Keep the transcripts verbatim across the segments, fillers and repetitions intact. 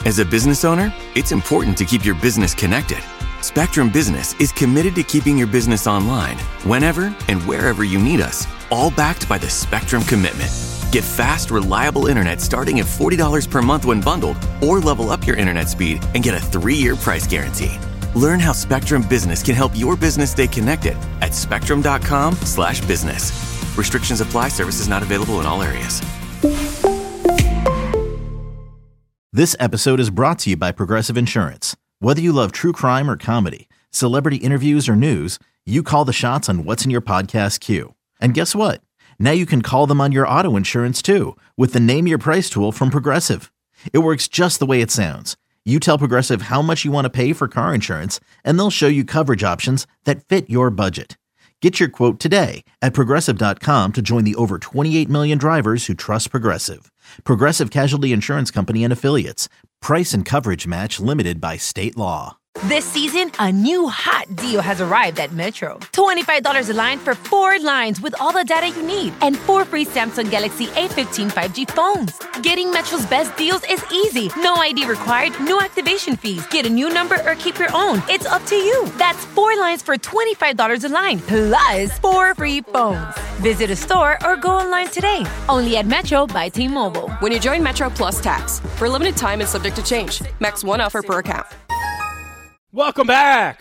As a business owner, it's important to keep your business connected. Spectrum Business is committed to keeping your business online whenever and wherever you need us, all backed by the Spectrum Commitment. Get fast, reliable internet starting at forty dollars per month when bundled, or level up your internet speed and get a three-year price guarantee. Learn how Spectrum Business can help your business stay connected at spectrum.com slash business. Restrictions apply. Services not available in all areas. This episode is brought to you by Progressive Insurance. Whether you love true crime or comedy, celebrity interviews or news, you call the shots on what's in your podcast queue. And guess what? Now you can call them on your auto insurance too with the Name Your Price tool from Progressive. It works just the way it sounds. You tell Progressive how much you want to pay for car insurance, and they'll show you coverage options that fit your budget. Get your quote today at Progressive dot com to join the over twenty-eight million drivers who trust Progressive. Progressive Casualty Insurance Company and Affiliates. Price and coverage match limited by state law. This season, a new hot deal has arrived at Metro. twenty-five dollars a line for four lines with all the data you need and four free Samsung Galaxy A fifteen five G phones. Getting Metro's best deals is easy. No I D required, no activation fees. Get a new number or keep your own. It's up to you. That's four lines for twenty-five dollars a line, plus four free phones. Visit a store or go online today. Only at Metro by T-Mobile. When you join Metro Plus Tax. For a limited time and subject to change. Max one offer per account. Welcome back.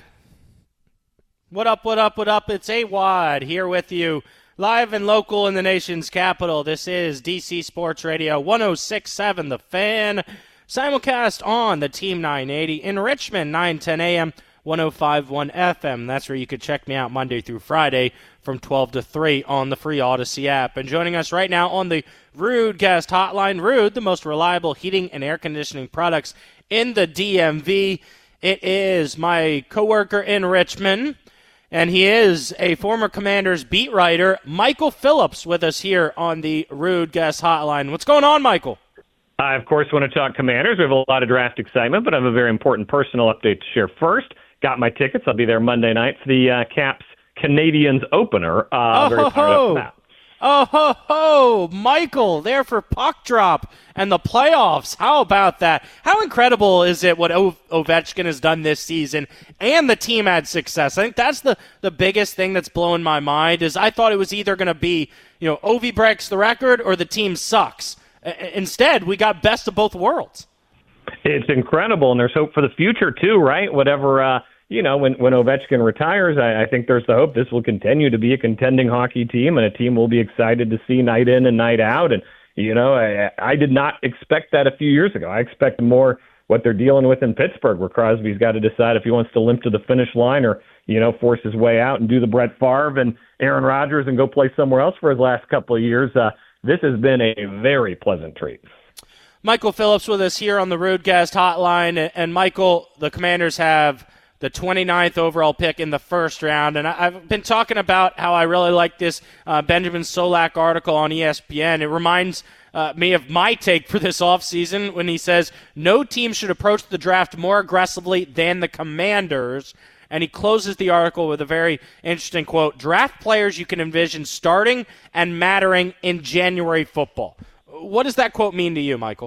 What up, what up, what up? It's A-Wad here with you, live and local in the nation's capital. This is D C Sports Radio one oh six point seven The Fan. Simulcast on the Team nine eighty in Richmond, nine ten a.m., one oh five point one F M. That's where you can check me out Monday through Friday from twelve to three on the free Odyssey app. And joining us right now on the Ruud Guest Hotline, Ruud, the most reliable heating and air conditioning products in the D M V. It is my coworker in Richmond, and he is a former Commanders beat writer, Michael Phillips, with us here on the Ruud Guest Hotline. What's going on, Michael? I, of course, want to talk Commanders. We have a lot of draft excitement, but I have a very important personal update to share first. Got my tickets. I'll be there Monday night for the uh, Caps Canadians opener. Uh, oh, very ho, fired ho. up for that. Oh, ho, ho, Michael, there for puck drop and the playoffs. How about that? How incredible is it what o- Ovechkin has done this season, and the team had success? I think that's the, the biggest thing that's blowing my mind is I thought it was either going to be, you know, Ovi breaks the record or the team sucks. A- instead, we got best of both worlds. It's incredible, and there's hope for the future, too, right? Whatever, uh, you know, when, when Ovechkin retires, I, I think there's the hope this will continue to be a contending hockey team and a team we'll be excited to see night in and night out. And, you know, I, I did not expect that a few years ago. I expected more what they're dealing with in Pittsburgh, where Crosby's got to decide if he wants to limp to the finish line or, you know, force his way out and do the Brett Favre and Aaron Rodgers and go play somewhere else for his last couple of years. Uh, this has been a very pleasant treat. Michael Phillips with us here on the Ruud Guest Hotline. And, Michael, the Commanders have the twenty-ninth overall pick in the first round. And I've been talking about how I really like this uh, Benjamin Solak article on E S P N. It reminds uh, me of my take for this offseason when he says, no team should approach the draft more aggressively than the Commanders. And he closes the article with a very interesting quote, draft players you can envision starting and mattering in January football. What does that quote mean to you, Michael?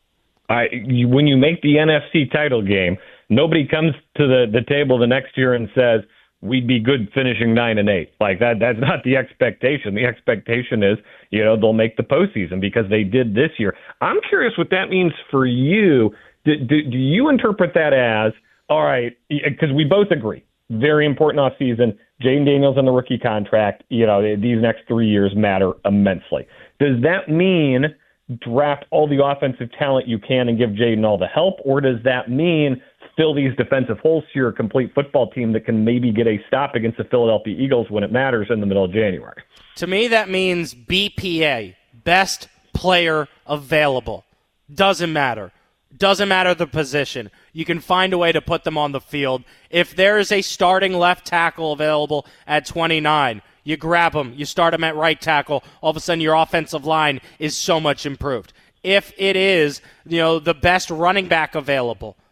I, you, when you make the N F C title game, nobody comes to the, the table the next year and says, we'd be good finishing nine and eight. Like that, that's not the expectation. The expectation is, you know, they'll make the postseason because they did this year. I'm curious what that means for you. Do, do, do you interpret that as, all right, because we both agree, very important offseason, Jayden Daniels on the rookie contract, you know, these next three years matter immensely. Does that mean draft all the offensive talent you can and give Jayden all the help, or does that mean fill these defensive holes to your complete football team that can maybe get a stop against the Philadelphia Eagles when it matters in the middle of January? To me, that means B P A, best player available. Doesn't matter. Doesn't matter the position. You can find a way to put them on the field. If there is a starting left tackle available at twenty-nine, you grab him, you start him at right tackle, all of a sudden your offensive line is so much improved. If it is, you know, the best running back available,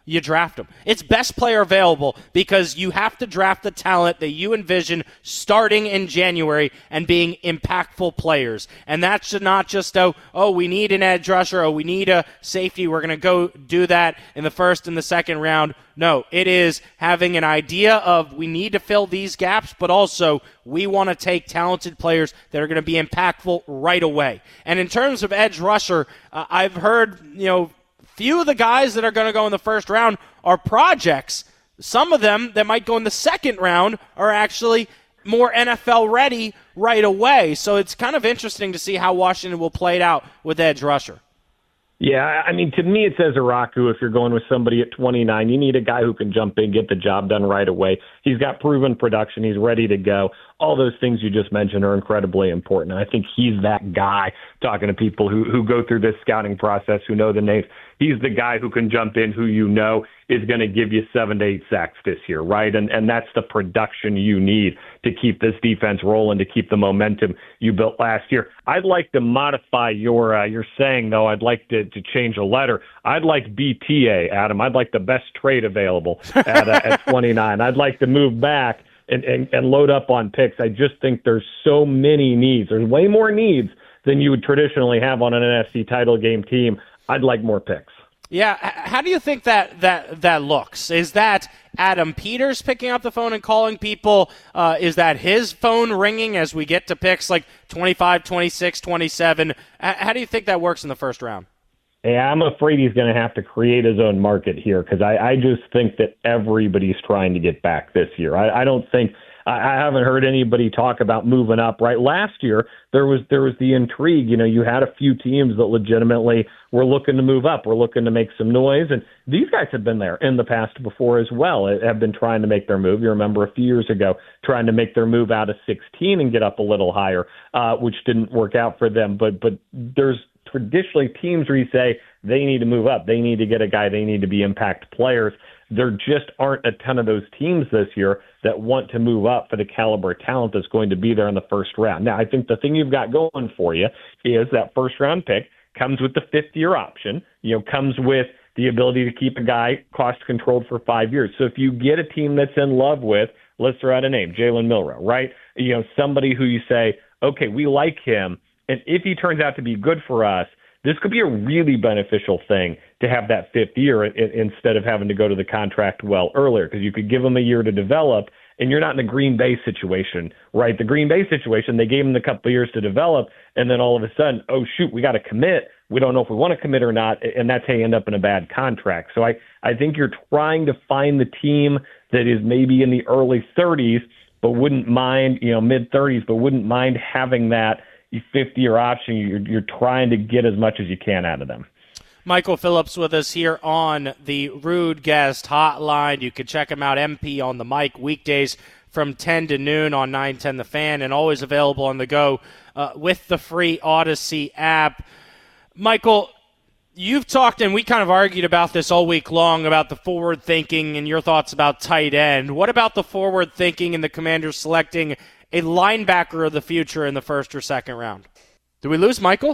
you draft them. It's best player available because you have to draft the talent that you envision starting in January and being impactful players. And that's not just, oh, oh, we need an edge rusher, oh, we need a safety, we're going to go do that in the first and the second round. No, it is having an idea of we need to fill these gaps, but also we want to take talented players that are going to be impactful right away. And in terms of edge rusher, uh, I've heard, you know, few of the guys that are going to go in the first round are projects. Some of them that might go in the second round are actually more N F L ready right away. So it's kind of interesting to see how Washington will play it out with edge rusher. Yeah, I mean, to me, it says Araku. If you're going with somebody at twenty-nine, you need a guy who can jump in, get the job done right away. He's got proven production. He's ready to go. All those things you just mentioned are incredibly important. I think he's that guy, talking to people who, who go through this scouting process, who know the names. He's the guy who can jump in, who you know is going to give you seven to eight sacks this year, right? And and that's the production you need to keep this defense rolling, to keep the momentum you built last year. I'd like to modify your uh, your saying, though. I'd like to, to change a letter. I'd like B T A, Adam. I'd like the best trade available at, uh, at twenty-nine. I'd like to move back and, and, and load up on picks. I just think there's so many needs. There's way more needs than you would traditionally have on an N F C title game team. I'd like more picks. Yeah, how do you think that that, that looks? Is that Adam Peters picking up the phone and calling people? Uh, is that his phone ringing as we get to picks like twenty-five, twenty-six, twenty-seven? How do you think that works in the first round? Yeah, I'm afraid he's going to have to create his own market here because I, I just think that everybody's trying to get back this year. I, I don't think – I haven't heard anybody talk about moving up, right? Last year, there was there was the intrigue. You know, you had a few teams that legitimately were looking to move up, were looking to make some noise, and these guys have been there in the past before as well, have been trying to make their move. You remember a few years ago trying to make their move out of sixteen and get up a little higher, uh, which didn't work out for them. But but there's traditionally teams where you say they need to move up, they need to get a guy, they need to be impact players. There just aren't a ton of those teams this year that want to move up for the caliber of talent that's going to be there in the first round. Now, I think the thing you've got going for you is that first round pick comes with the fifth year option, you know, comes with the ability to keep a guy cost controlled for five years. So if you get a team that's in love with, let's throw out a name, Jalen Milroe, right? You know, somebody who you say, okay, we like him, and if he turns out to be good for us, this could be a really beneficial thing to have that fifth year instead of having to go to the contract well earlier, because you could give him a year to develop, and you're not in the Green Bay situation, right? The Green Bay situation, they gave him a couple of years to develop, and then all of a sudden, oh, shoot, we got to commit. We don't know if we want to commit or not, and that's how you end up in a bad contract. So I, I think you're trying to find the team that is maybe in the early thirties, but wouldn't mind, you know, mid-thirties, but wouldn't mind having that fifth-year option. You're, you're trying to get as much as you can out of them. Michael Phillips with us here on the Rude Guest Hotline. You can check him out, M P on the mic, weekdays from ten to noon on nine ten The Fan, and always available on the go uh, with the free Odyssey app. Michael, you've talked, and we kind of argued about this all week long, about the forward thinking and your thoughts about tight end. What about the forward thinking and the Commanders selecting a linebacker of the future in the first or second round? Did we lose Michael?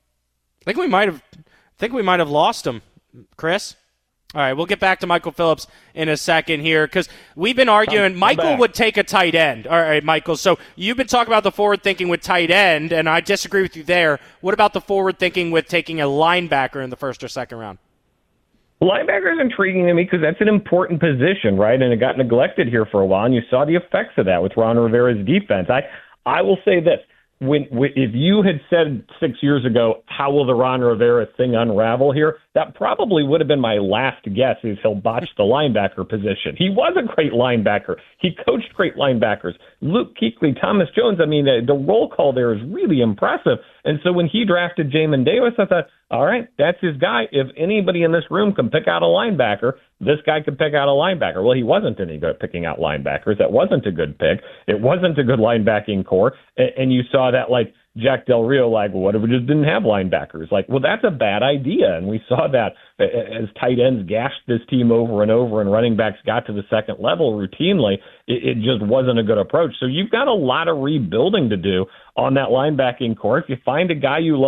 I think we might have I think we might have lost him, Chris. All right, we'll get back to Michael Phillips in a second here because we've been arguing Michael would take a tight end. All right, Michael, so you've been talking about the forward thinking with tight end, and I disagree with you there. What about the forward thinking with taking a linebacker in the first or second round? Linebacker is intriguing to me because that's an important position, right? And it got neglected here for a while, and you saw the effects of that with Ron Rivera's defense. I, I will say this. When, when, if you had said six years ago, how will the Ron Rivera thing unravel here, that probably would have been my last guess, is he'll botch the linebacker position. He was a great linebacker. He coached great linebackers. Luke Kuechly, Thomas Jones, I mean, the, the roll call there is really impressive. And so when he drafted Jamin Davis, I thought, all right, that's his guy. If anybody in this room can pick out a linebacker, this guy could pick out a linebacker. Well, he wasn't any good at picking out linebackers. That wasn't a good pick. It wasn't a good linebacking core. And, and you saw that, like, Jack Del Rio, like, well, what if we just didn't have linebackers? Like, well, that's a bad idea. And we saw that as tight ends gashed this team over and over and running backs got to the second level routinely. It, it just wasn't a good approach. So you've got a lot of rebuilding to do on that linebacking core. If you find a guy you love,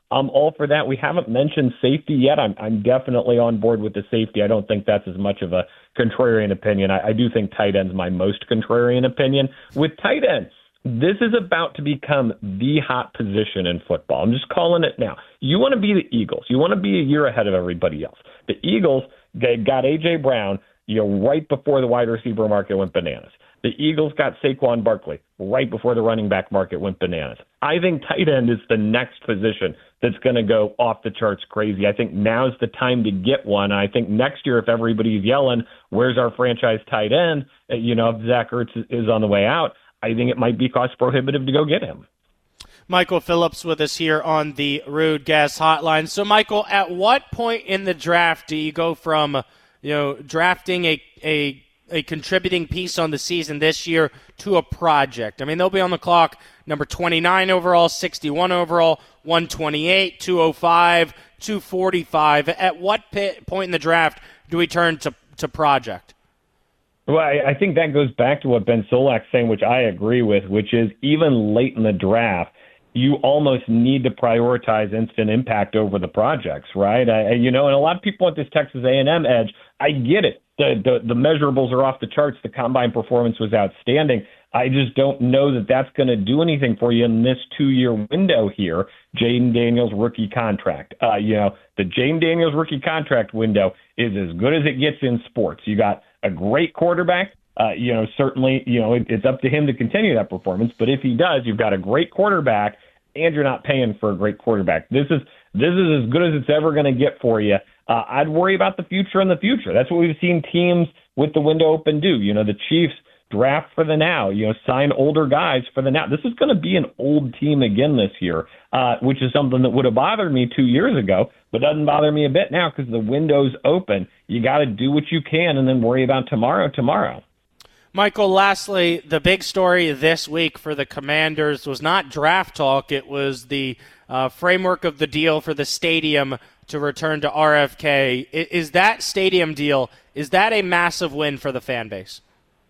I'm all for that. We haven't mentioned safety yet. I'm, I'm definitely on board with the safety. I don't think that's as much of a contrarian opinion. I, I do think tight end's my most contrarian opinion. With tight ends, this is about to become the hot position in football. I'm just calling it now. You want to be the Eagles. You want to be a year ahead of everybody else. The Eagles they got A J. Brown, you know, right before the wide receiver market went bananas. The Eagles got Saquon Barkley right before the running back market went bananas. I think tight end is the next position that's going to go off the charts crazy. I think now's the time to get one. I think next year, if everybody's yelling, where's our franchise tight end, you know, if Zach Ertz is on the way out, I think it might be cost prohibitive to go get him. Michael Phillips with us here on the Rude Gas Hotline. So, Michael, at what point in the draft do you go from, you know, drafting a a a contributing piece on the season this year to a project? I mean, they'll be on the clock number twenty-nine overall, sixty-one overall, one twenty-eight, two oh five, two forty-five. At what point in the draft do we turn to, to project? Well, I, I think that goes back to what Ben Solak's saying, which I agree with, which is even late in the draft, you almost need to prioritize instant impact over the projects, right? I, you know, and a lot of people want this Texas A and M edge. I get it. The, the the measurables are off the charts. The combine performance was outstanding. I just don't know that that's going to do anything for you in this two-year window here. Jayden Daniels rookie contract. Uh, you know, the Jayden Daniels rookie contract window is as good as it gets in sports. You got a great quarterback. Uh, you know, certainly, you know, it, it's up to him to continue that performance. But if he does, you've got a great quarterback, and you're not paying for a great quarterback. This is this is as good as it's ever going to get for you. Uh, I'd worry about the future in the future. That's what we've seen teams with the window open do. You know, the Chiefs draft for the now, you know, sign older guys for the now. This is going to be an old team again this year, uh, which is something that would have bothered me two years ago, but doesn't bother me a bit now because the window's open. You got to do what you can and then worry about tomorrow, tomorrow. Michael, lastly, the big story this week for the Commanders was not draft talk. It was the uh, framework of the deal for the stadium to return to R F K. Is that stadium deal, is that a massive win for the fan base?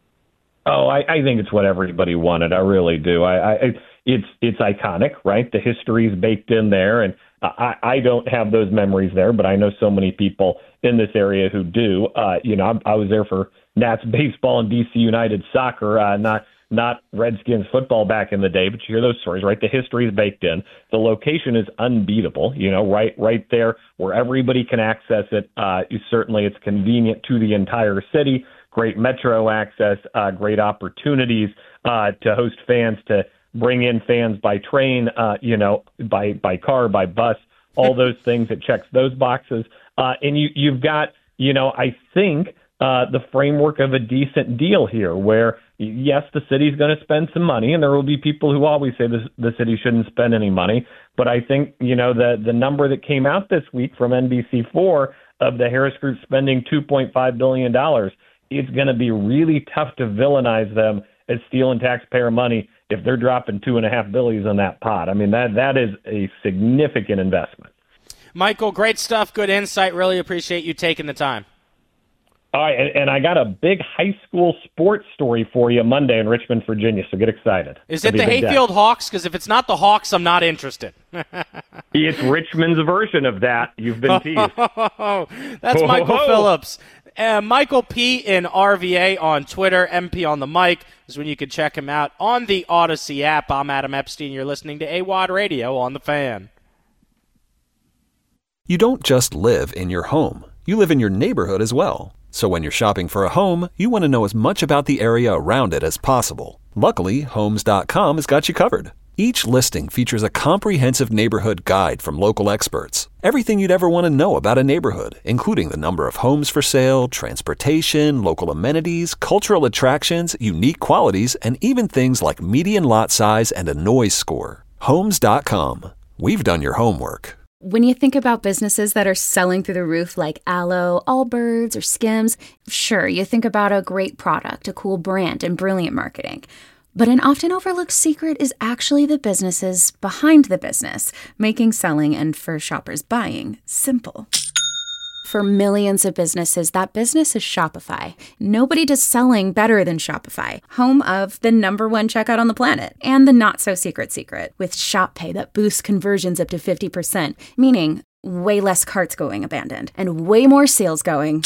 Oh, I, I think it's what everybody wanted. I really do. I, I it's it's iconic, right? The history is baked in there, and I, I don't have those memories there, but I know so many people in this area who do. Uh, you know, I, I was there for Nats baseball and D C United soccer, uh, not not Redskins football back in the day, but you hear those stories, right? The history is baked in. The location is unbeatable, you know, right right there where everybody can access it. Uh, certainly it's convenient to the entire city, great metro access, uh, great opportunities uh, to host fans, to bring in fans by train, uh, you know, by, by car, by bus, all those things. It checks those boxes. Uh, and you, you've got, you know, I think uh, the framework of a decent deal here where, yes, the city's going to spend some money, and there will be people who always say this, the city shouldn't spend any money. But I think, you know, the, the number that came out this week from N B C four of the Harris Group spending two point five billion dollars, it's going to be really tough to villainize them as stealing taxpayer money if they're dropping two and a half billions on that pot. I mean, that that is a significant investment. Michael, great stuff, good insight. Really appreciate you taking the time. All right, and, and I got a big high school sports story for you Monday in Richmond, Virginia, so get excited. Is it the Hayfield Hawks? Because if it's not the Hawks, I'm not interested. It's Richmond's version of that. You've been teased. That's Michael Phillips. Uh, Michael P. in R V A on Twitter. M P on the mic is when you can check him out on the Odyssey app. I'm Adam Epstein. You're listening to A W O D Radio on The Fan. You don't just live in your home. You live in your neighborhood as well. So when you're shopping for a home, you want to know as much about the area around it as possible. Luckily, Homes dot com has got you covered. Each listing features a comprehensive neighborhood guide from local experts. Everything you'd ever want to know about a neighborhood, including the number of homes for sale, transportation, local amenities, cultural attractions, unique qualities, and even things like median lot size and a noise score. Homes dot com. We've done your homework. When you think about businesses that are selling through the roof like Aloe, Allbirds, or Skims, sure, you think about a great product, a cool brand, and brilliant marketing. But an often overlooked secret is actually the businesses behind the business, making selling and, for shoppers, buying simple. For millions of businesses, that business is Shopify. Nobody does selling better than Shopify, home of the number one checkout on the planet and the not-so-secret secret with Shop Pay that boosts conversions up to fifty percent, meaning way less carts going abandoned and way more sales going.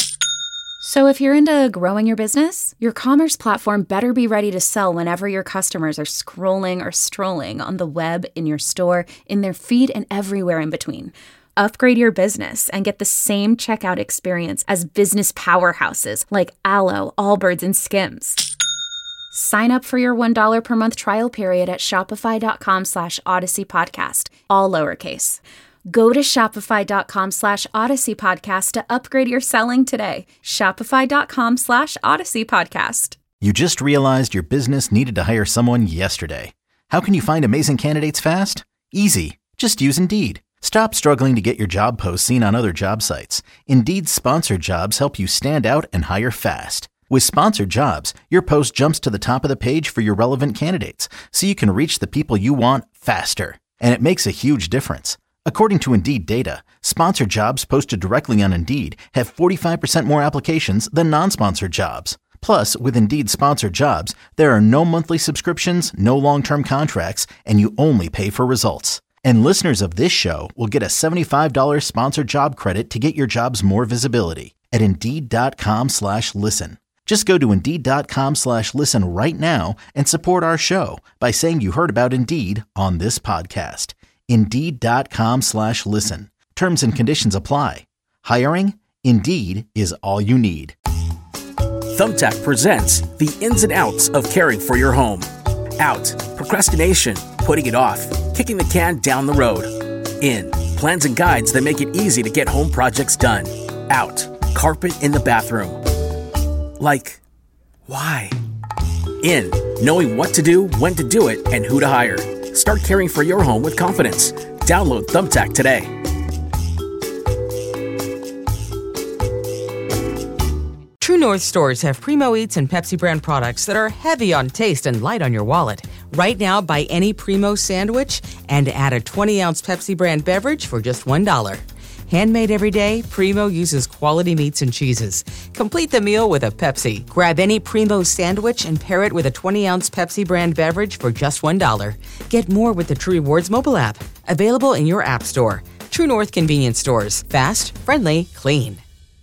So if you're into growing your business, your commerce platform better be ready to sell whenever your customers are scrolling or strolling on the web, in your store, in their feed, and everywhere in between. Upgrade your business and get the same checkout experience as business powerhouses like Alo, Allbirds, and Skims. Sign up for your one dollar per month trial period at shopify.com slash Odyssey Podcast, all lowercase. Go to shopify.com slash Odyssey Podcast to upgrade your selling today. Shopify.com slash Odyssey Podcast. You just realized your business needed to hire someone yesterday. How can you find amazing candidates fast? Easy. Just use Indeed. Stop struggling to get your job posts seen on other job sites. Indeed's sponsored jobs help you stand out and hire fast. With sponsored jobs, your post jumps to the top of the page for your relevant candidates, so you can reach the people you want faster. And it makes a huge difference. According to Indeed data, sponsored jobs posted directly on Indeed have forty-five percent more applications than non-sponsored jobs. Plus, with Indeed sponsored jobs, there are no monthly subscriptions, no long-term contracts, and you only pay for results. And listeners of this show will get a seventy-five dollars sponsored job credit to get your jobs more visibility at Indeed.com slash listen. Just go to Indeed.com slash listen right now and support our show by saying you heard about Indeed on this podcast. Indeed.com slash listen. Terms and conditions apply. Hiring? Indeed is all you need. Thumbtack presents the ins and outs of caring for your home. Out, procrastination, putting it off, kicking the can down the road. In, plans and guides that make it easy to get home projects done. Out, carpet in the bathroom. Like, why? In, knowing what to do, when to do it, and who to hire. Start caring for your home with confidence. Download Thumbtack today. True North stores have Primo Eats and Pepsi brand products that are heavy on taste and light on your wallet. Right now, buy any Primo sandwich and add a twenty ounce Pepsi brand beverage for just one dollar. Handmade every day, Primo uses quality meats and cheeses. Complete the meal with a Pepsi. Grab any Primo sandwich and pair it with a twenty ounce Pepsi brand beverage for just one dollar. Get more with the True Rewards mobile app. Available in your app store. True North convenience stores. Fast, friendly, clean.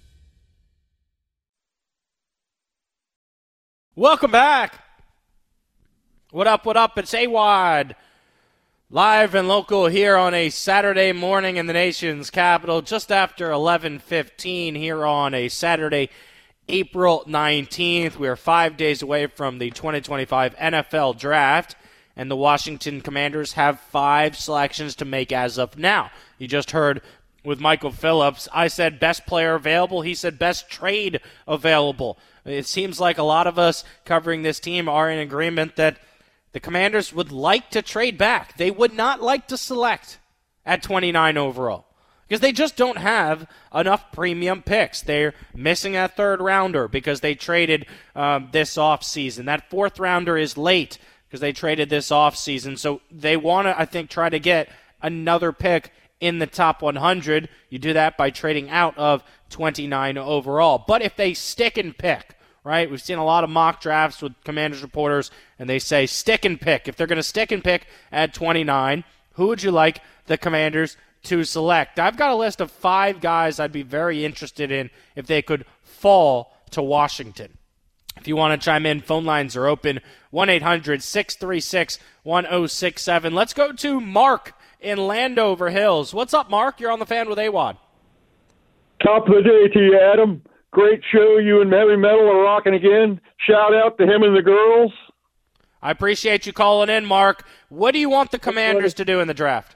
Welcome back. What up, what up? It's A-Wad. Live and local here on a Saturday morning in the nation's capital, just after eleven fifteen here on a Saturday, April nineteenth. We are five days away from the twenty twenty-five N F L Draft, and the Washington Commanders have five selections to make as of now. You just heard with Michael Phillips, I said best player available. He said best trade available. It seems like a lot of us covering this team are in agreement that the Commanders would like to trade back. They would not like to select at twenty-nine overall because they just don't have enough premium picks. They're missing a third rounder because they traded um, this offseason. That fourth rounder is late because they traded this offseason. So they want to, I think, try to get another pick in the top one hundred. You do that by trading out of twenty-nine overall. But if they stick and pick, right? We've seen a lot of mock drafts with Commanders reporters, and they say stick and pick. If they're going to stick and pick at twenty-nine, who would you like the Commanders to select? I've got a list of five guys I'd be very interested in if they could fall to Washington. If you want to chime in, phone lines are open, one eight hundred six three six one oh six seven. Let's go to Mark in Landover Hills. What's up, Mark? You're on the Fan with A-Wad. Top of the day to you, Adam. Great show. You and Heavy Metal are rocking again. Shout out to him and the girls. I appreciate you calling in, Mark. What do you want the Commanders to do in the draft?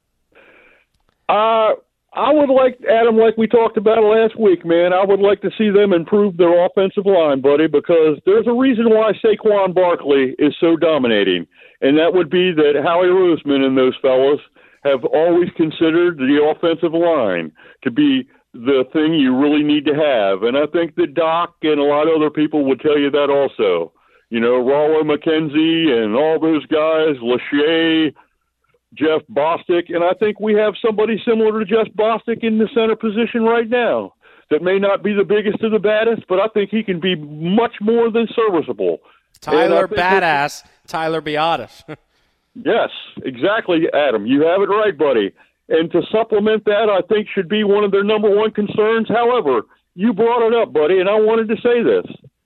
Uh, I would like, Adam, like we talked about last week, man, I would like to see them improve their offensive line, buddy, because there's a reason why Saquon Barkley is so dominating, and that would be that Howie Roseman and those fellas have always considered the offensive line to be the thing you really need to have. And I think that Doc and a lot of other people would tell you that also. You know, Rollo McKenzie and all those guys, Lachey, Jeff Bostic, and I think we have somebody similar to Jeff Bostic in the center position right now. that may not be the biggest or the baddest, but I think he can be much more than serviceable. Tyler Badass, Tyler Biadasz. Yes, exactly, Adam. You have it right, buddy. And to supplement that, I think should be one of their number one concerns. However, you brought it up, buddy, and I wanted to say this.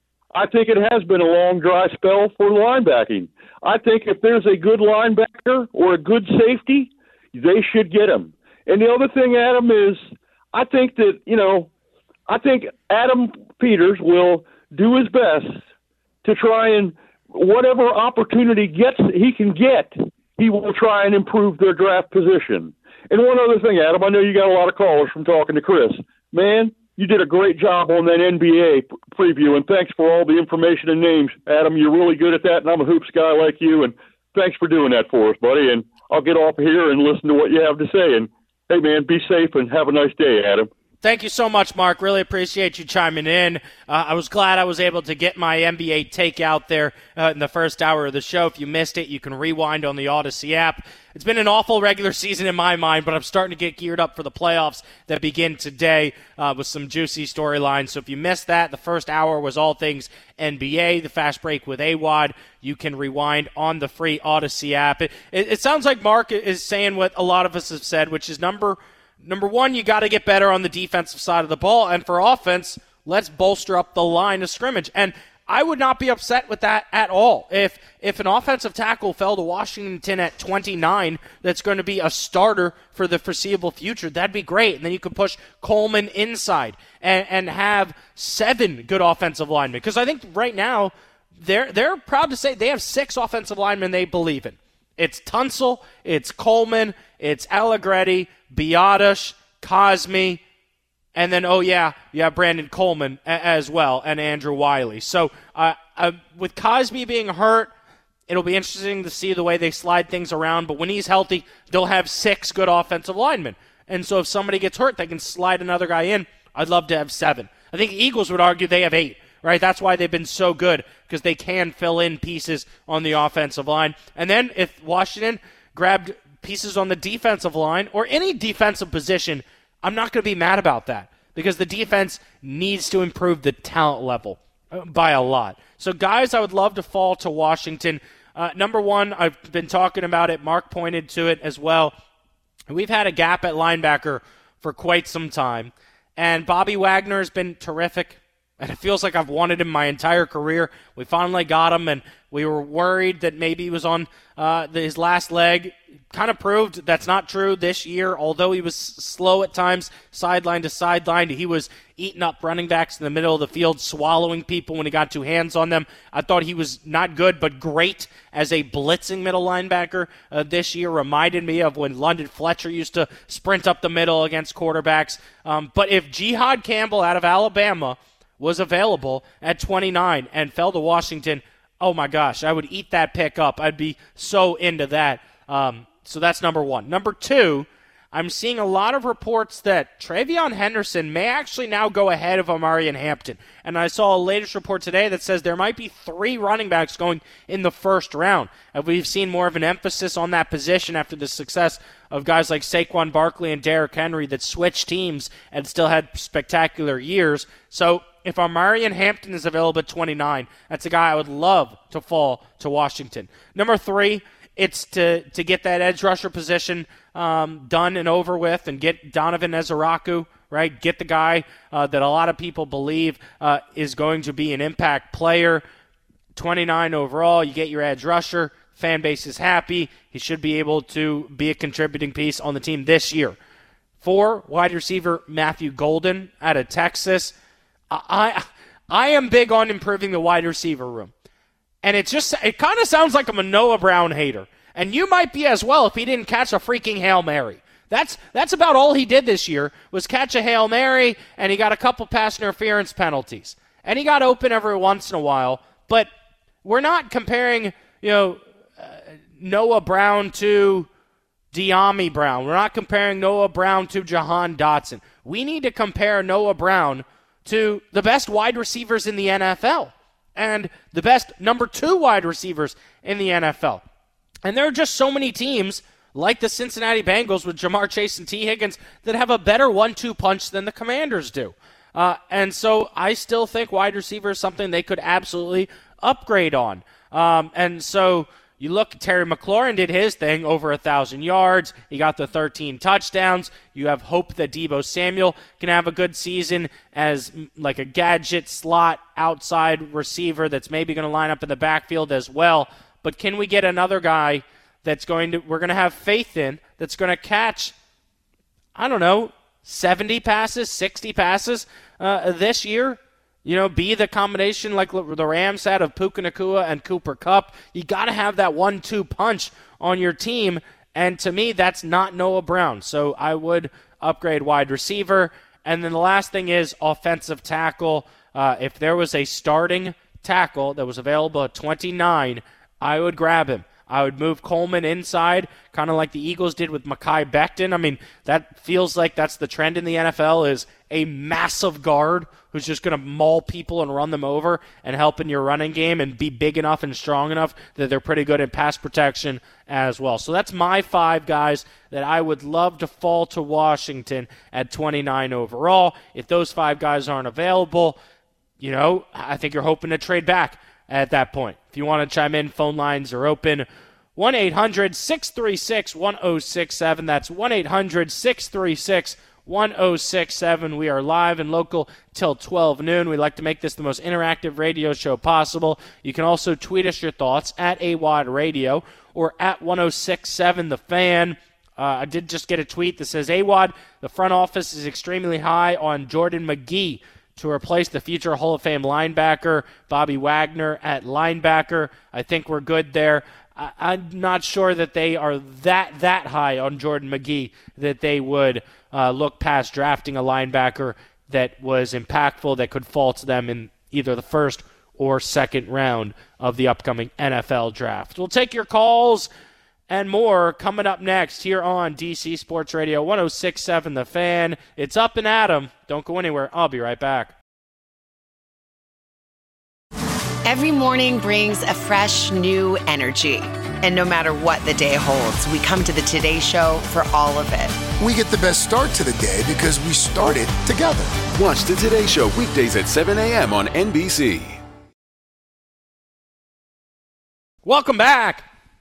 I think it has been a long, dry spell for linebacking. I think if there's a good linebacker or a good safety, they should get him. And the other thing, Adam, is I think that, you know, I think Adam Peters will do his best to try and whatever opportunity gets he can get, he will try and improve their draft position. And one other thing, Adam, I know you got a lot of callers from talking to Chris. Man, you did a great job on that N B A preview, and thanks for all the information and names. Adam, you're really good at that, and I'm a hoops guy like you, and thanks for doing that for us, buddy. And I'll get off here and listen to what you have to say. And, hey, man, be safe and have a nice day, Adam. Thank you so much, Mark. Really appreciate you chiming in. Uh, I was glad I was able to get my N B A take out there uh, in the first hour of the show. If you missed it, you can rewind on the Odyssey app. It's been an awful regular season in my mind, but I'm starting to get geared up for the playoffs that begin today uh, with some juicy storylines. So if you missed that, the first hour was all things N B A, the Fast Break with A W O D. You can rewind on the free Odyssey app. It, it, it sounds like Mark is saying what a lot of us have said, which is number Number one, you got to get better on the defensive side of the ball. And for offense, let's bolster up the line of scrimmage. And I would not be upset with that at all. If if an offensive tackle fell to Washington at twenty-nine that's going to be a starter for the foreseeable future, that'd be great. And then you could push Coleman inside and, and have seven good offensive linemen. Because I think right now they're they're proud to say they have six offensive linemen they believe in. It's Tunsil, it's Coleman, it's Allegretti, Biadasz, Cosme, and then, oh, yeah, you have Brandon Coleman a- as well, and Andrew Wiley. So uh, uh, with Cosme being hurt, it'll be interesting to see the way they slide things around. But when he's healthy, they'll have six good offensive linemen. And so if somebody gets hurt, they can slide another guy in. I'd love to have seven. I think the Eagles would argue they have eight. Right, that's why they've been so good, because they can fill in pieces on the offensive line. And then if Washington grabbed pieces on the defensive line or any defensive position, I'm not going to be mad about that, because the defense needs to improve the talent level by a lot. So, guys, I would love to fall to Washington. Uh, number one, I've been talking about it. Mark pointed to it as well. We've had a gap at linebacker for quite some time, and Bobby Wagner has been terrific. And it feels like I've wanted him my entire career. We finally got him, and we were worried that maybe he was on uh, his last leg. Kind of proved that's not true this year. Although he was slow at times, sideline to sideline, he was eating up running backs in the middle of the field, swallowing people when he got two hands on them. I thought he was not good, but great as a blitzing middle linebacker uh, this year. Reminded me of when London Fletcher used to sprint up the middle against quarterbacks. Um, but if Jihad Campbell out of Alabama was available at twenty-nine and fell to Washington, oh my gosh, I would eat that pick up. I'd be so into that. Um, so that's number one. Number two, I'm seeing a lot of reports that TreVeyon Henderson may actually now go ahead of Omarion Hampton. And I saw a latest report today that says there might be three running backs going in the first round. And we've seen more of an emphasis on that position after the success of guys like Saquon Barkley and Derrick Henry that switched teams and still had spectacular years. So if Omarion Hampton is available at twenty-nine, that's a guy I would love to fall to Washington. Number three, it's to, to get that edge rusher position um, done and over with and get Donovan Ezeraku, right? Get the guy uh, that a lot of people believe uh, is going to be an impact player. twenty-nine overall, you get your edge rusher. Fan base is happy. He should be able to be a contributing piece on the team this year. Four, wide receiver Matthew Golden out of Texas. I I am big on improving the wide receiver room. And it just it kind of sounds like I'm a Noah Brown hater. And you might be as well if he didn't catch a freaking Hail Mary. That's that's about all he did this year was catch a Hail Mary, and he got a couple pass interference penalties. And he got open every once in a while. But we're not comparing, you know, uh, Noah Brown to De'Ami Brown. We're not comparing Noah Brown to Jahan Dotson. We need to compare Noah Brown to the best wide receivers in the N F L and the best number two wide receivers in the N F L. And there are just so many teams like the Cincinnati Bengals with Jamar Chase and T. Higgins that have a better one two punch than the Commanders do. Uh, and so I still think wide receiver is something they could absolutely upgrade on. Um, and so you look, Terry McLaurin did his thing, over one thousand yards. He got the thirteen touchdowns. You have hope that Deebo Samuel can have a good season as like a gadget slot outside receiver that's maybe going to line up in the backfield as well. But can we get another guy that's going to, we're going to have faith in, that's going to catch, I don't know, seventy passes, sixty passes uh, this year? You know, be the combination like the Rams had of Puka Nacua and Cooper Kupp. You got to have that one two punch on your team, and to me, that's not Noah Brown. So I would upgrade wide receiver. And then the last thing is offensive tackle. Uh, if there was a starting tackle that was available at twenty-nine, I would grab him. I would move Coleman inside, kind of like the Eagles did with Mekhi Becton. I mean, that feels like that's the trend in the N F L, is a massive guard who's just going to maul people and run them over and help in your running game and be big enough and strong enough that they're pretty good in pass protection as well. So that's my five guys that I would love to fall to Washington at twenty-nine overall. If those five guys aren't available, you know, I think you're hoping to trade back at that point. If you want to chime in, phone lines are open. one eight hundred six three six one oh six seven. That's one eight hundred six three six one oh six seven. We are live and local till twelve noon. We like to make this the most interactive radio show possible. You can also tweet us your thoughts at A W O D Radio or at one oh six seven The Fan. Uh, I did just get a tweet that says, A W O D, the front office is extremely high on Jordan McGee to replace the future Hall of Fame linebacker, Bobby Wagner at linebacker. I think we're good there. I, I'm not sure that they are that that high on Jordan McGee that they would uh, look past drafting a linebacker that was impactful, that could fall to them in either the first or second round of the upcoming N F L draft. We'll take your calls and more coming up next here on D C Sports Radio one oh six seven The Fan. It's Up and Adam. Don't go anywhere. I'll be right back. Every morning brings a fresh, new energy. And no matter what the day holds, we come to the Today Show for all of it. We get the best start to the day because we started together. Watch the Today Show weekdays at seven a.m. on N B C. Welcome back.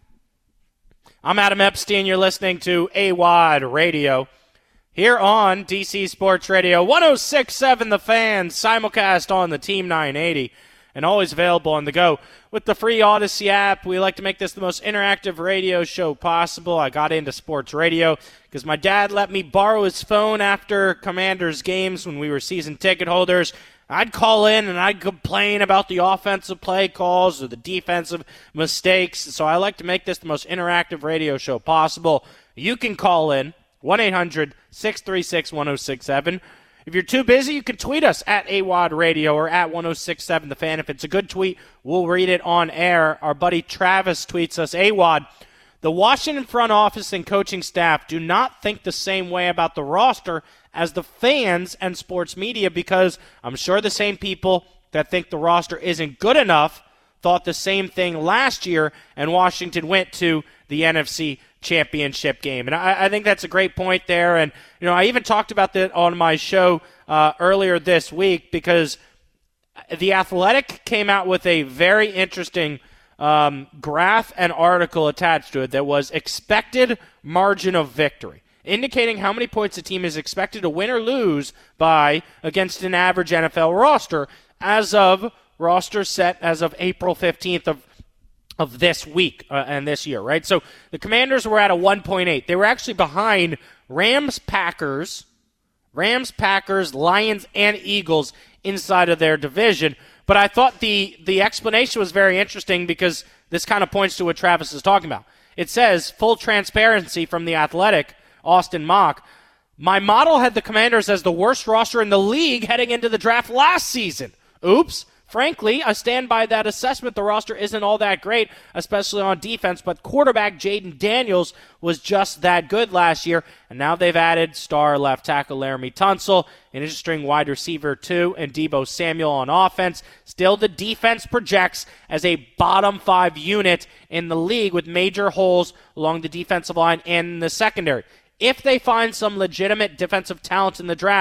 I'm Adam Epstein. You're listening to A W O D Radio here on D C Sports Radio one oh six seven The Fan, simulcast on the Team nine eighty, and always available on the go with the free Odyssey app. We like to make this the most interactive radio show possible. I got into sports radio because my dad let me borrow his phone after Commanders games when we were season ticket holders. I'd call in and I'd complain about the offensive play calls or the defensive mistakes. So I like to make this the most interactive radio show possible. You can call in one eight hundred six three six one oh six seven. If you're too busy, you can tweet us at A W O D Radio or at one oh six seven The Fan. If it's a good tweet, we'll read it on air. Our buddy Travis tweets us, A W O D, the Washington front office and coaching staff do not think the same way about the roster as the fans and sports media, because I'm sure the same people that think the roster isn't good enough thought the same thing last year, and Washington went to the N F C Championship game. And I, I think that's a great point there. And, you know, I even talked about that on my show uh, earlier this week, because The Athletic came out with a very interesting um, graph and article attached to it that was expected margin of victory, indicating how many points a team is expected to win or lose by against an average N F L roster as of roster set as of April fifteenth of of this week uh, and this year, right? So the Commanders were at a one point eight. They were actually behind Rams, Packers, Rams, Packers, Lions, and Eagles inside of their division. But I thought the, the explanation was very interesting, because this kind of points to what Travis is talking about. It says, full transparency from The Athletic, Austin Mock, my model had the Commanders as the worst roster in the league heading into the draft last season. Oops. Frankly, I stand by that assessment. The roster isn't all that great, especially on defense, but quarterback Jaden Daniels was just that good last year, and now they've added star left tackle Laramie Tunsil, an interesting wide receiver too, and Deebo Samuel on offense. Still, the defense projects as a bottom five unit in the league with major holes along the defensive line and in the secondary. If they find some legitimate defensive talent in the draft,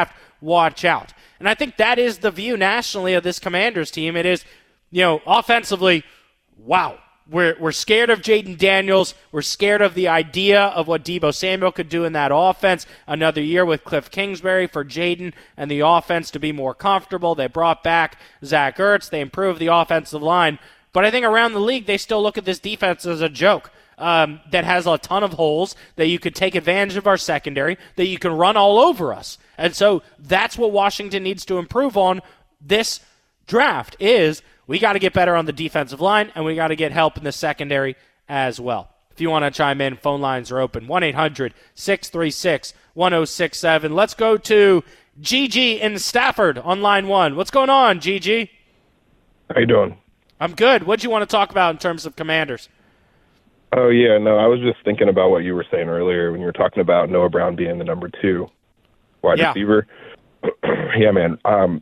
watch out. And I think that is the view nationally of this Commanders team. It is, you know, offensively, wow. We're we're scared of Jayden Daniels. We're scared of the idea of what Deebo Samuel could do in that offense. Another year with Cliff Kingsbury for Jayden and the offense to be more comfortable. They brought back Zach Ertz. They improved the offensive line. But I think around the league, they still look at this defense as a joke um, that has a ton of holes, that you could take advantage of our secondary, that you can run all over us. And so that's what Washington needs to improve on this draft is – we got to get better on the defensive line, and we got to get help in the secondary as well. If you want to chime in, phone lines are open. one eight hundred six three six one oh six seven. Let's go to Gigi in Stafford on line one. What's going on, Gigi? How you doing? I'm good. What do you want to talk about in terms of Commanders? Oh, yeah, no, I was just thinking about what you were saying earlier when you were talking about Noah Brown being the number two wide yeah. receiver. yeah, man. Um,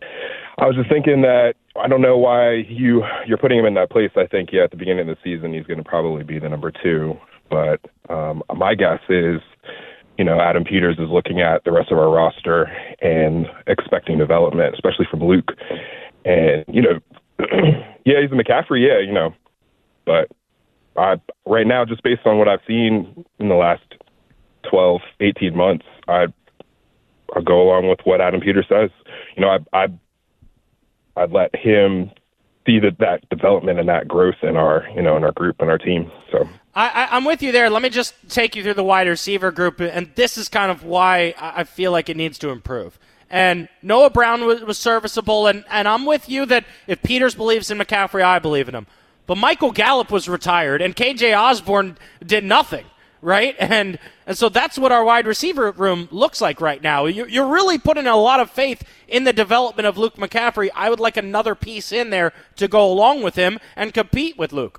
I was just thinking that I don't know why you, you're putting him in that place. I think, yeah, at the beginning of the season, he's going to probably be the number two. But um, my guess is, you know, Adam Peters is looking at the rest of our roster and expecting development, especially from Luke. And, you know, yeah, he's a McCaffrey, yeah, you know. But I, right now, just based on what I've seen in the last twelve, eighteen months, I, I'll go along with what Adam Peters says. You know, I, I I'd let him see that, that development and that growth in our, you know, in our group and our team. So I, I, I'm with you there. Let me just take you through the wide receiver group, and this is kind of why I feel like it needs to improve. And Noah Brown was, was serviceable, and, and I'm with you that if Peters believes in McCaffrey, I believe in him. But Michael Gallup was retired, and K J Osborne did nothing, right? And and so that's what our wide receiver room looks like right now. You, you're really putting a lot of faith in the development of Luke McCaffrey. I would like another piece in there to go along with him and compete with Luke.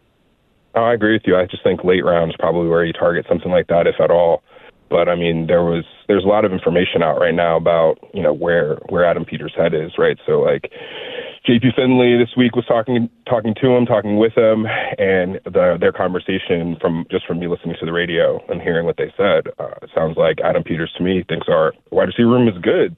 Oh, I agree with you. I just think late rounds probably where you target something like that, if at all. But I mean, there was there's a lot of information out right now about, you know, where where Adam Peters' head is, right? So like J P Finley this week was talking talking to him, talking with him, and the, their conversation from just from me listening to the radio and hearing what they said, uh, it sounds like Adam Peters to me thinks our wide receiver room is good.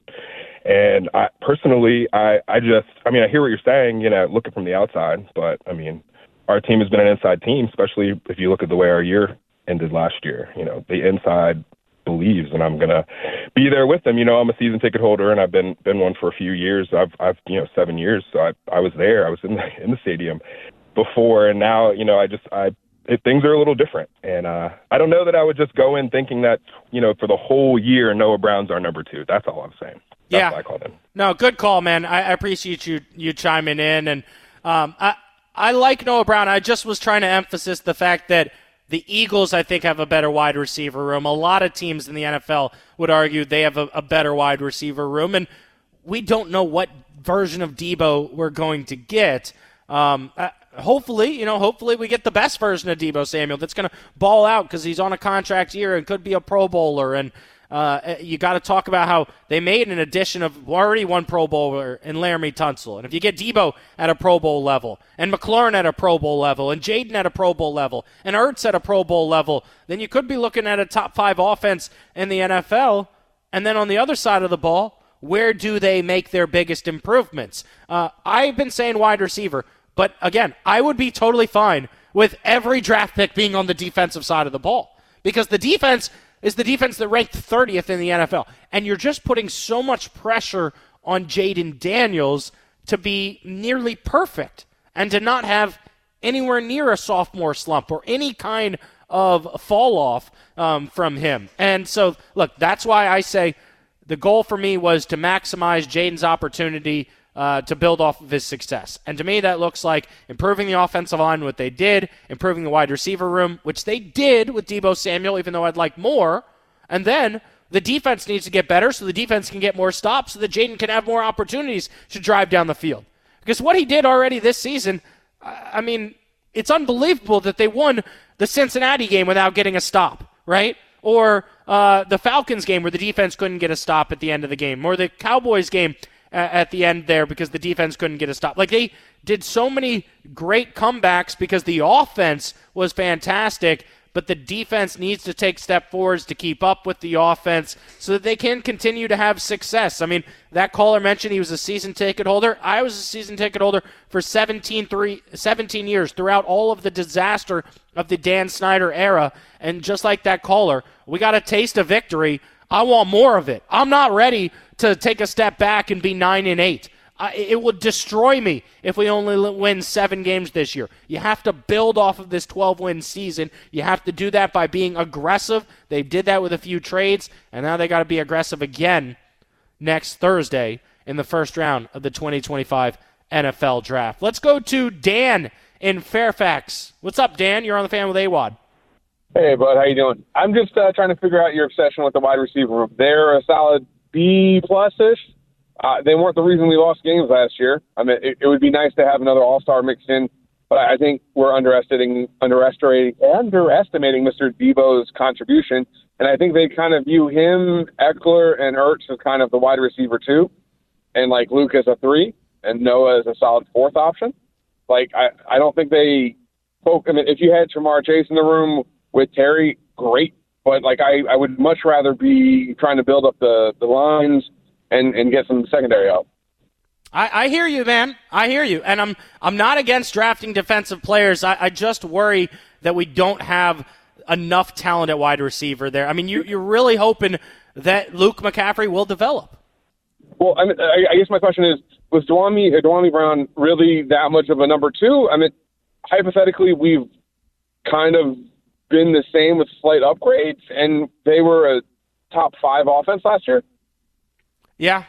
And I personally, I I just I mean I hear what you're saying, you know, looking from the outside, but I mean our team has been an inside team, especially if you look at the way our year ended last year. You know, the inside believes, and I'm gonna be there with them. You know, I'm a season ticket holder, and I've been been one for a few years. I've I've you know seven years, so I I was there. I was in the in the stadium before, and now you know I just I it, things are a little different, and uh, I don't know that I would just go in thinking that you know for the whole year Noah Brown's our number two. That's all I'm saying. That's yeah, why I called him. No, good call, man. I, I appreciate you you chiming in, and um, I I like Noah Brown. I just was trying to emphasize the fact that the Eagles, I think, have a better wide receiver room. A lot of teams in the N F L would argue they have a, a better wide receiver room, and we don't know what version of Deebo we're going to get. Um, uh, hopefully, you know, hopefully we get the best version of Deebo Samuel that's going to ball out because he's on a contract year and could be a Pro Bowler. And uh, you got to talk about how they made an addition of already one Pro Bowler in Laramie Tunsil. And if you get Deebo at a Pro Bowl level, and McLaurin at a Pro Bowl level, and Jayden at a Pro Bowl level, and Ertz at a Pro Bowl level, then you could be looking at a top five offense in the N F L. And then on the other side of the ball, where do they make their biggest improvements? Uh, I've been saying wide receiver, but again, I would be totally fine with every draft pick being on the defensive side of the ball because the defense is the defense that ranked thirtieth in the N F L. And you're just putting so much pressure on Jayden Daniels to be nearly perfect and to not have anywhere near a sophomore slump or any kind of fall off um, from him. And so, look, that's why I say the goal for me was to maximize Jayden's opportunity uh, to build off of his success. And to me, that looks like improving the offensive line, what they did, improving the wide receiver room, which they did with Deebo Samuel, even though I'd like more. And then the defense needs to get better so the defense can get more stops so that Jayden can have more opportunities to drive down the field. Because what he did already this season, I mean, it's unbelievable that they won the Cincinnati game without getting a stop, right? Or uh, the Falcons game where the defense couldn't get a stop at the end of the game, or the Cowboys game uh, at the end there because the defense couldn't get a stop. Like, they did so many great comebacks because the offense was fantastic, but the defense needs to take step forwards to keep up with the offense so that they can continue to have success. I mean, that caller mentioned he was a season ticket holder. I was a season ticket holder for seventeen, three, seventeen years throughout all of the disaster of the Dan Snyder era. And just like that caller, we got a taste of victory. I want more of it. I'm not ready to take a step back and be nine and eight. Uh, it would destroy me if we only win seven games this year. You have to build off of this twelve-win season. You have to do that by being aggressive. They did that with a few trades, and now they got to be aggressive again next Thursday in the first round of the twenty twenty-five N F L Draft. Let's go to Dan in Fairfax. What's up, Dan? You're on the Fan with A W O D. Hey, bud. How you doing? I'm just uh, trying to figure out your obsession with the wide receiver room. They're a solid B plus-ish. Uh, they weren't the reason we lost games last year. I mean, it, it would be nice to have another all-star mixed in, but I think we're underestimating underestimating, underestimating Mister Debo's contribution, and I think they kind of view him, Eckler, and Ertz as kind of the wide receiver two, and like Luke as a three, and Noah as a solid fourth option. Like, I, I don't think they – I mean, if you had Jamar Chase in the room with Terry, great, but like I, I would much rather be trying to build up the, the lines – And, and get some secondary help. I, I hear you, man. I hear you. And I'm I'm not against drafting defensive players. I, I just worry that we don't have enough talent at wide receiver there. I mean, you, you're really hoping that Luke McCaffrey will develop. Well, I mean, I, I guess my question is, was Dwami, Dwami Brown really that much of a number two? I mean, hypothetically, we've kind of been the same with slight upgrades, and they were a top five offense last year. Yeah,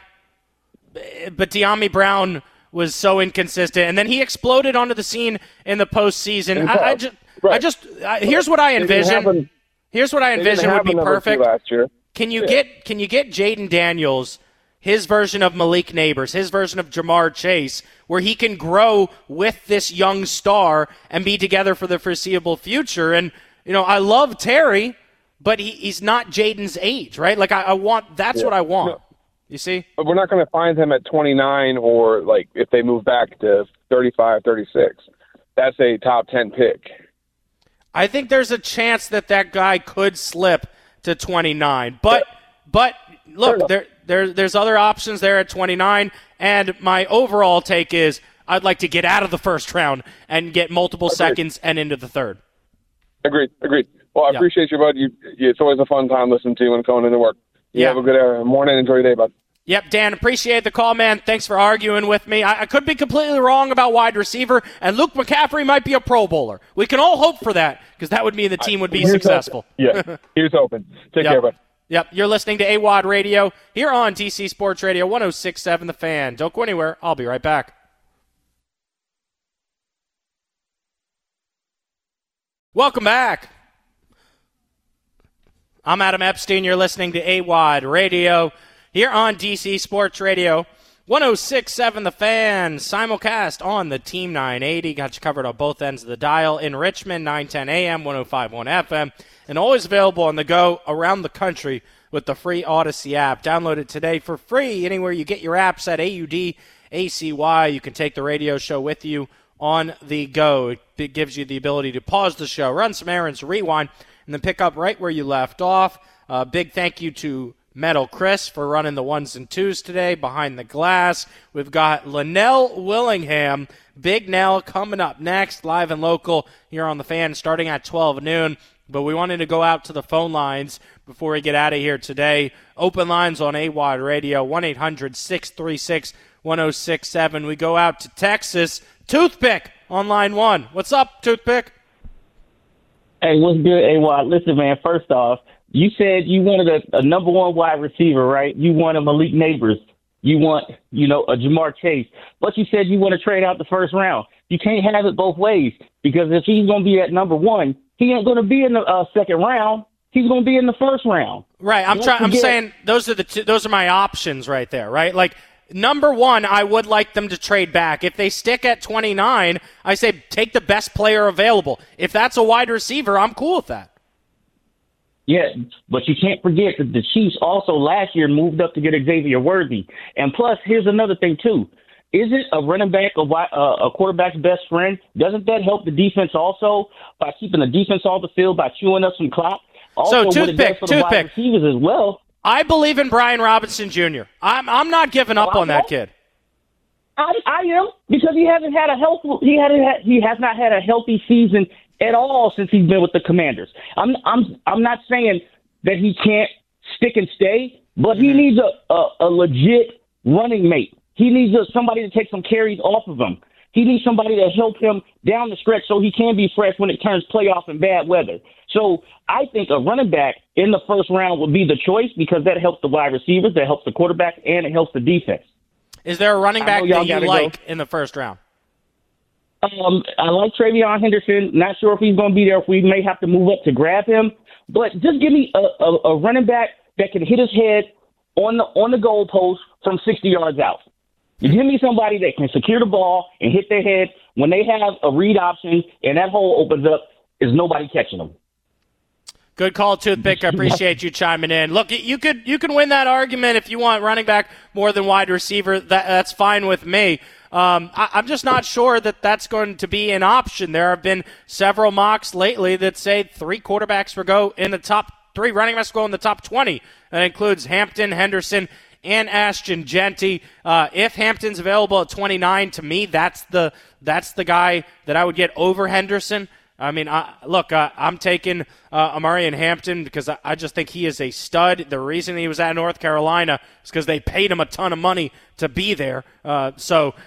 but Dyami Brown was so inconsistent, and then he exploded onto the scene in the postseason. I, I just, right. I just I, here's what I envision. Here's what I envision would be perfect. Last year. Can you yeah. get Can you get Jaden Daniels, his version of Malik Neighbors, his version of Jamar Chase, where he can grow with this young star and be together for the foreseeable future? And you know, I love Terry, but he, he's not Jaden's age, right? Like I, I want. That's yeah. what I want. No. You see? But we're not going to find him at twenty-nine or, like, if they move back to thirty-five, thirty-six. That's a top ten pick. I think there's a chance that that guy could slip to twenty-nine. But, but look, there, there, there's other options there at twenty-nine. And my overall take is I'd like to get out of the first round and get multiple Agreed. seconds and into the third. Agreed. Agreed. Well, I yep. appreciate you, bud. You, it's always a fun time listening to you when going into work. You yeah. have a good uh, morning. Enjoy your day, bud. Yep, Dan, appreciate the call, man. Thanks for arguing with me. I, I could be completely wrong about wide receiver, and Luke McCaffrey might be a Pro Bowler. We can all hope for that, because that would mean the team would be here's successful. Open. Yeah, here's open. Take yep. care, bud. Yep, you're listening to A W O D Radio here on D C Sports Radio one oh six point seven The Fan. Don't go anywhere. I'll be right back. Welcome back. I'm Adam Epstein. You're listening to A W O D Radio here on D C Sports Radio one oh six point seven The Fan. Simulcast on the Team nine eighty. Got you covered on both ends of the dial. In Richmond, nine ten A M, one oh five point one F M. And always available on the go around the country with the free Odyssey app. Download it today for free anywhere you get your apps at A U D A C Y. You can take the radio show with you on the go. It gives you the ability to pause the show, run some errands, rewind, and then pick up right where you left off. Uh, big thank you to Metal Chris for running the ones and twos today behind the glass. We've got Linnell Willingham, Big Nell, coming up next, live and local here on The Fan, starting at twelve noon. But we wanted to go out to the phone lines before we get out of here today. Open lines on A W O D Radio, one eight hundred six three six one oh six seven. We go out to Texas. Toothpick on line one. What's up, Toothpick? Hey, what's good, A W O D? Listen, man, first off, you said you wanted a, a number one wide receiver, right? You want a Malik Neighbors. You want, you know, a Jamar Chase. But you said you want to trade out the first round. You can't have it both ways, because if he's going to be at number one, he ain't going to be in the uh, second round. He's going to be in the first round. Right. I'm trying. I'm saying those are the two, those are my options right there. Right. Like number one, I would like them to trade back. If they stick at twenty-nine, I say take the best player available. If that's a wide receiver, I'm cool with that. Yeah, but you can't forget that the Chiefs also last year moved up to get Xavier Worthy. And plus, here's another thing, too. Isn't a running back a, a quarterback's best friend? Doesn't that help the defense also by keeping the defense off the field, by chewing up some clock? Also, so toothpick, for the toothpick. wide receivers as well. I believe in Brian Robinson Junior I'm I'm not giving up oh, on that kid. I, I am, because he hasn't had a health. He hadn't had, he has not had a healthy season at all since he's been with the Commanders. I'm I'm I'm not saying that he can't stick and stay, but he needs a, a, a legit running mate. He needs a, somebody to take some carries off of him. He needs somebody to help him down the stretch so he can be fresh when it turns playoff and bad weather. So I think a running back in the first round would be the choice, because that helps the wide receivers, that helps the quarterback, and it helps the defense. Is there a running back that you like go. in the first round? Um, I like Travion Henderson. Not sure if he's going to be there, if we may have to move up to grab him. But just give me a, a, a running back that can hit his head on the on the goalpost from sixty yards out. You give me somebody that can secure the ball and hit their head when they have a read option and that hole opens up. Is nobody catching them? Good call, Toothpick. I appreciate you chiming in. Look, you could you can win that argument if you want running back more than wide receiver. That, that's fine with me. Um, I, I'm just not sure that that's going to be an option. There have been several mocks lately that say three quarterbacks will go in the top three running backs will go in the top twenty. That includes Hampton, Henderson, and Ashton Genty. Uh, if Hampton's available at twenty-nine, to me, that's the that's the guy that I would get over Henderson. I mean, I, look, uh, I'm taking uh, Amarian Hampton because I, I just think he is a stud. The reason he was at North Carolina is because they paid him a ton of money to be there. Uh, so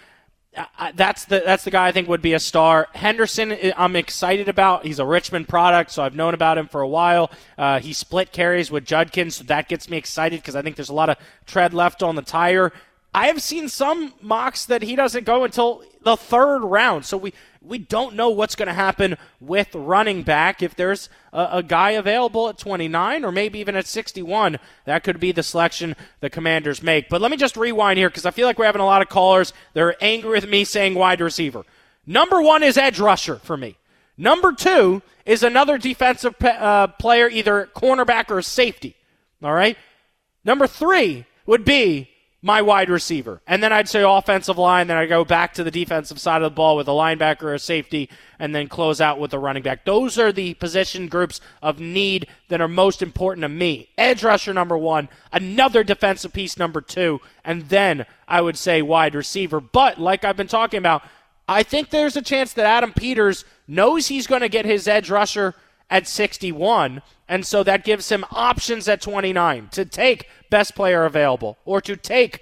I, that's the that's the guy I think would be a star. Henderson, I'm excited about. He's a Richmond product, so I've known about him for a while. Uh, he split carries with Judkins, so that gets me excited because I think there's a lot of tread left on the tire. I have seen some mocks that he doesn't go until the third round, so we, we don't know what's going to happen with running back. If there's a, a guy available at twenty-nine or maybe even at sixty-one, that could be the selection the Commanders make. But let me just rewind here because I feel like we're having a lot of callers that are angry with me saying wide receiver. Number one is edge rusher for me. Number two is another defensive uh, player, either cornerback or safety. All right? Number three would be my wide receiver. And then I'd say offensive line, then I'd go back to the defensive side of the ball with a linebacker or a safety, and then close out with a running back. Those are the position groups of need that are most important to me. Edge rusher number one, another defensive piece number two, and then I would say wide receiver. But like I've been talking about, I think there's a chance that Adam Peters knows he's going to get his edge rusher at sixty-one, and so that gives him options at twenty-nine to take best player available or to take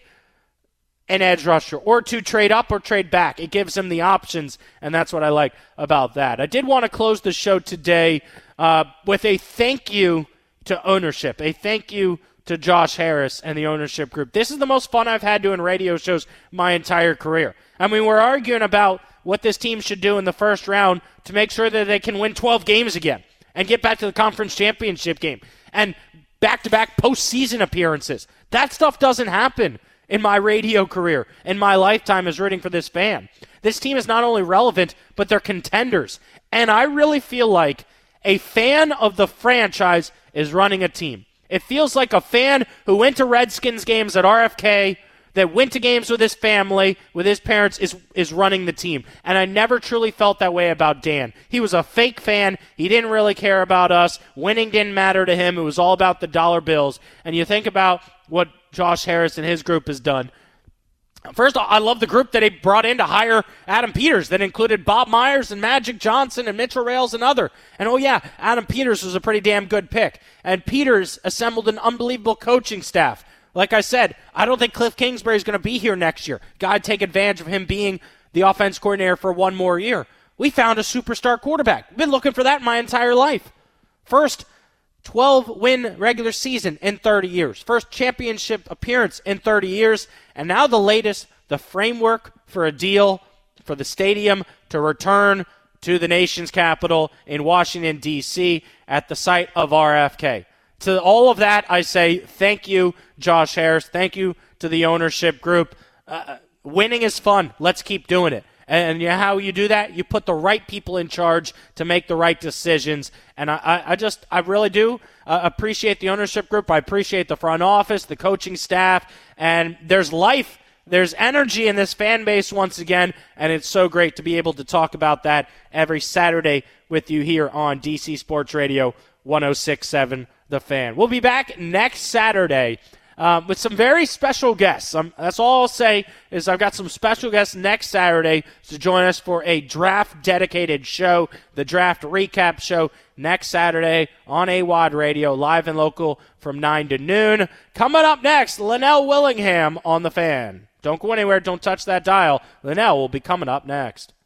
an edge rusher or to trade up or trade back. It gives him the options, and that's what I like about that. I did want to close the show today uh, with a thank you to ownership, a thank you to Josh Harris and the ownership group. This is the most fun I've had doing radio shows my entire career. I mean, we're arguing about what this team should do in the first round to make sure that they can win twelve games again and get back to the conference championship game and back-to-back postseason appearances. That stuff doesn't happen in my radio career, in my lifetime as rooting for this fan. This team is not only relevant, but they're contenders. And I really feel like a fan of the franchise is running a team. It feels like a fan who went to Redskins games at R F K, that went to games with his family, with his parents, is is running the team. And I never truly felt that way about Dan. He was a fake fan. He didn't really care about us. Winning didn't matter to him. It was all about the dollar bills. And you think about what Josh Harris and his group has done. First, I love the group that he brought in to hire Adam Peters that included Bob Myers and Magic Johnson and Mitchell Rales and other. And, oh, yeah, Adam Peters was a pretty damn good pick. And Peters assembled an unbelievable coaching staff. Like I said, I don't think Cliff Kingsbury is going to be here next year. God, take advantage of him being the offense coordinator for one more year. We found a superstar quarterback. We've been looking for that my entire life. First twelve-win regular season in thirty years. First championship appearance in thirty years. And now the latest, the framework for a deal for the stadium to return to the nation's capital in Washington, D C at the site of R F K. To all of that, I say thank you, Josh Harris. Thank you to the ownership group. Uh, winning is fun. Let's keep doing it. And you know how you do that? You put the right people in charge to make the right decisions. And I, I just, I really do uh, appreciate the ownership group. I appreciate the front office, the coaching staff. And there's life there's energy in this fan base once again, and it's so great to be able to talk about that every Saturday with you here on D C Sports Radio one oh six point seven The Fan. We'll be back next Saturday um, with some very special guests. Um, that's all I'll say is I've got some special guests next Saturday to join us for a draft-dedicated show, the Draft Recap Show, next Saturday on A W O D Radio, live and local from nine to noon. Coming up next, Linnell Willingham on The Fan. Don't go anywhere. Don't touch that dial. Linnell will be coming up next.